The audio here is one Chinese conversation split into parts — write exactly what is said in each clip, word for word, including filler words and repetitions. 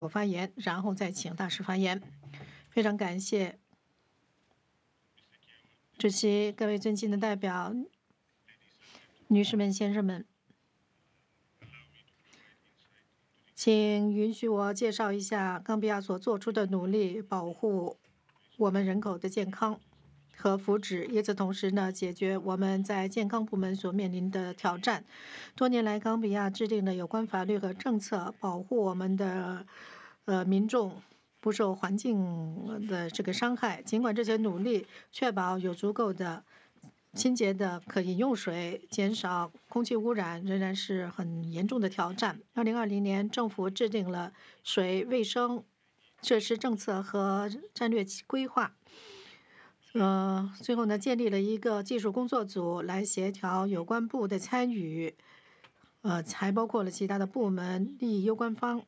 我发言，然后再请大师发言。非常感谢主席，各位尊敬的代表，女士们、先生们，请允许我介绍一下冈比亚所做出的努力，保护我们人口的健康和福祉，与此同时呢，解决我们在健康部门所面临的挑战。多年来，冈比亚制定了有关法律和政策，保护我们的呃民众不受环境的这个伤害。尽管这些努力确保有足够的清洁的可饮用水，减少空气污染，仍然是很严重的挑战。二零二零年，政府制定了水卫生设施政策和战略规划。呃，最后呢，建立了一个技术工作组来协调有关部的参与，呃，还包括了其他的部门、利益攸关方，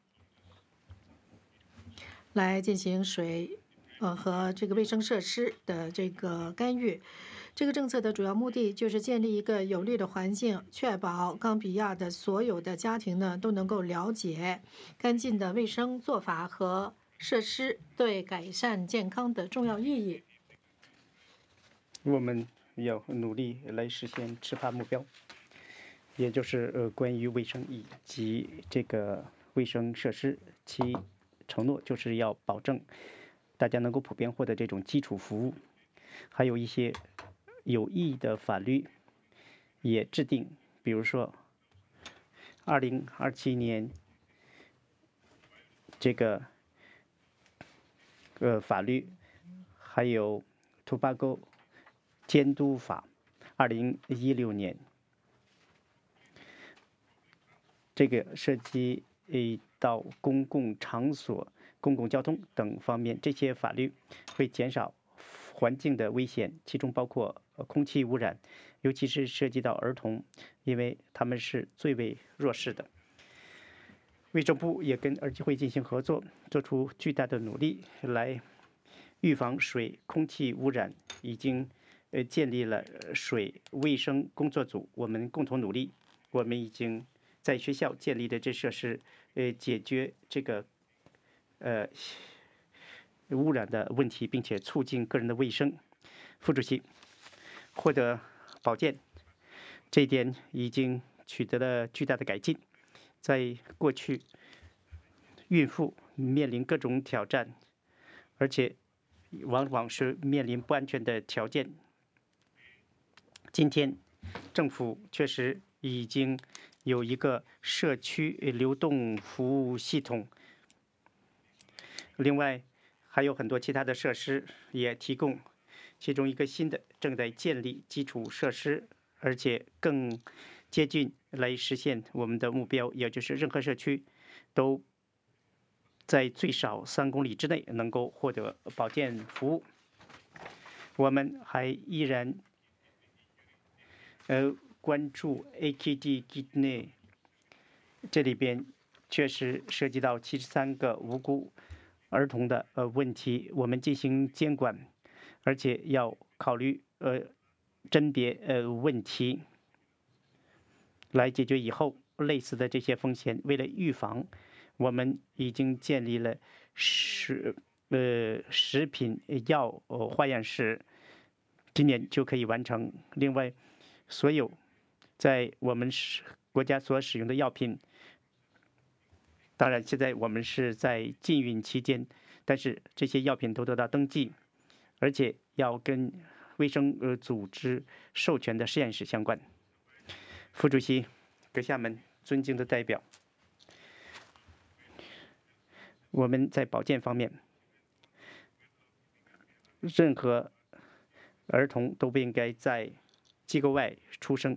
来进行水，呃和这个卫生设施的这个干预。这个政策的主要目的就是建立一个有利的环境，确保冈比亚的所有的家庭呢都能够了解干净的卫生做法和设施对改善健康的重要意义。 我们要努力来实现持发目标，也就是呃关于卫生以及这个卫生设施，其承诺就是要保证大家能够普遍获得这种基础服务，还有一些有意义的法律也制定，比如说二零二七年这个呃法律，还有 Tobacco 监督法，二零一六年。这个涉及诶到公共场所、公共交通等方面，这些法律会减少环境的危险，其中包括空气污染，尤其是涉及到儿童，因为他们是最为弱势的。卫生部也跟儿基会进行合作，做出巨大的努力来预防水、空气污染，已经呃建立了水卫生工作组，我们共同努力，我们已经在学校建立的这设施，呃，解决这个呃污染的问题，并且促进个人的卫生。副主席获得保健，这一点已经取得了巨大的改进。在过去，孕妇面临各种挑战，而且往往是面临不安全的条件。今天，政府确实已经有一个社区流动服务系统，另外还有很多其他的设施也提供，其中一个新的正在建立基础设施，而且更接近来实现我们的目标，也就是任何社区都在最少三公里之内能够获得保健服务。我们还依然呃关注 A K D Kidney， 这里边确实涉及到七十三个无辜儿童的呃问题，我们进行监管，而且要考虑呃甄别呃问题，来解决以后类似的这些风险。为了预防，我们已经建立了食呃食品药呃化验室，今年就可以完成。另外，所有在我们国家所使用的药品，当然现在我们是在禁运期间，但是这些药品都得到登记，而且要跟卫生呃组织授权的实验室相关。副主席，阁下们，尊敬的代表，我们在保健方面，任何儿童都不应该在机构外出生。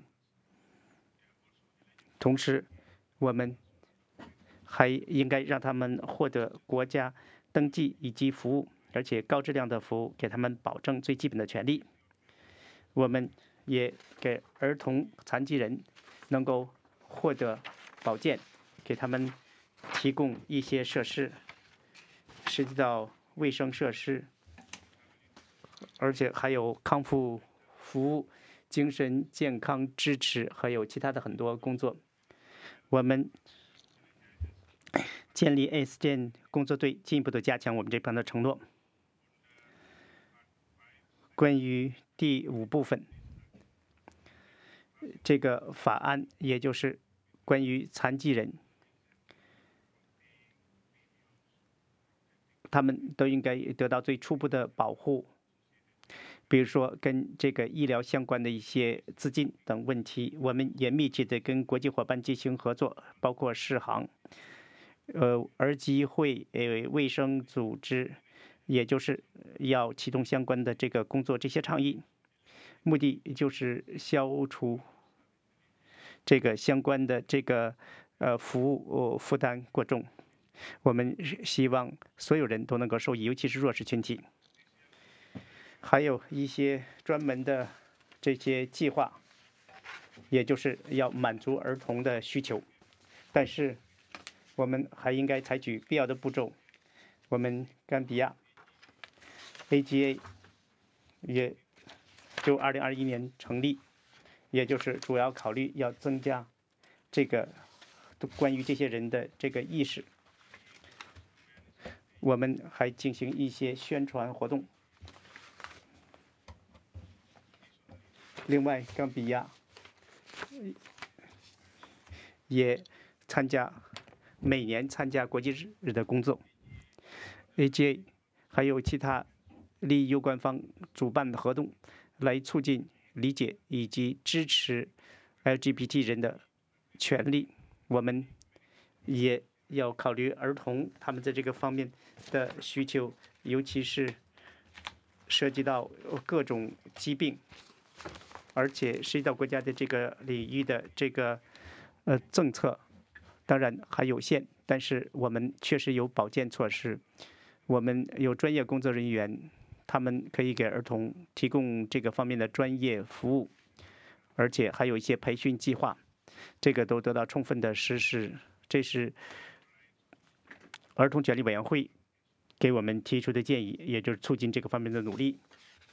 同时，我们还应该让他们获得国家登记以及服务，而且高质量的服务，给他们保证最基本的权利。我们也给儿童、残疾人能够获得保健，给他们提供一些设施，涉及到卫生设施，而且还有康复服务、精神健康支持，还有其他的很多工作。我们建立 A S G N 工作队，进一步的加强我们这方的承诺。关于第五部分，这个法案也就是关于残疾人，他们都应该得到最初步的保护。比如说跟这个医疗相关的一些资金等问题，我们也密切的跟国际伙伴进行合作，包括世行、呃儿基会、呃卫生组织，也就是要启动相关的这个工作，这些倡议，目的就是消除这个相关的这个呃服务负担过重。我们希望所有人都能够受益，尤其是弱势群体。还有一些专门的这些计划，也就是要满足儿童的需求，但是我们还应该采取必要的步骤。我们甘比亚 A G A 也就二零二一年成立，也就是主要考虑要增加这个关于这些人的这个意识。我们还进行一些宣传活动。另外，冈比亚也参加每年参加国际日的工作。A G A 还有其他利益攸关方主办的活动，来促进理解以及支持 L G B T 人的权利。我们也要考虑儿童他们在这个方面的需求，尤其是涉及到各种疾病，而且涉及到国家的这个领域的这个呃政策，当然还有限，但是我们确实有保健措施，我们有专业工作人员，他们可以给儿童提供这个方面的专业服务，而且还有一些培训计划，这个都得到充分的实施。这是儿童权利委员会给我们提出的建议，也就是促进这个方面的努力。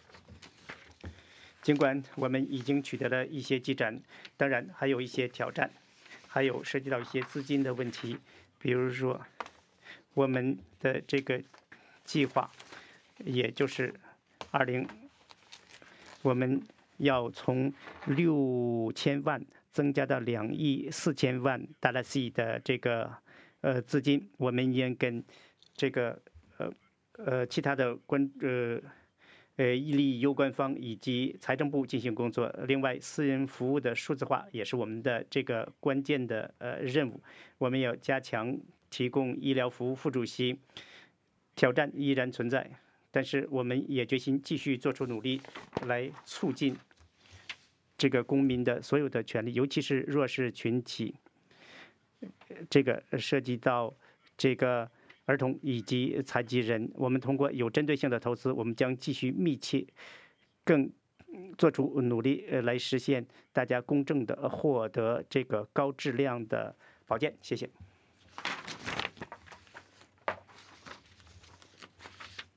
尽管我们已经取得了一些进展，当然还有一些挑战，还有涉及到一些资金的问题，比如说我们的这个计划，也就是二零，我们要从六千万增加到两亿四千万达拉西的这个呃资金，我们也跟这个呃呃其他的关呃。呃，利益攸关方以及财政部进行工作。另外，私人服务的数字化也是我们的这个关键的呃任务。我们要加强提供医疗服务。副主席，挑战依然存在，但是我们也决心继续做出努力，来促进这个公民的所有的权利，尤其是弱势群体。这个涉及到这个。儿童以及残疾人，我们通过有针对性的投资，我们将继续密切、更做出努力，呃，来实现大家公正的获得这个高质量的保健。谢谢。